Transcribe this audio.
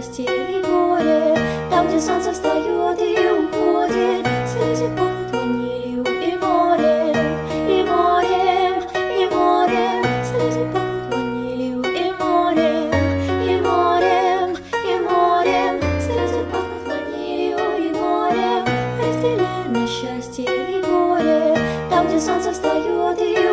счастье и горе. Там, где солнце встает и уходит, слезы пахнут ванилью и морем, и морем, и морем. Слезы пахнут ванилью и морем, и морем, и морем. Слезы пахнут ванилью и морем. Разделяем на счастье и горе. Там, где солнце встает и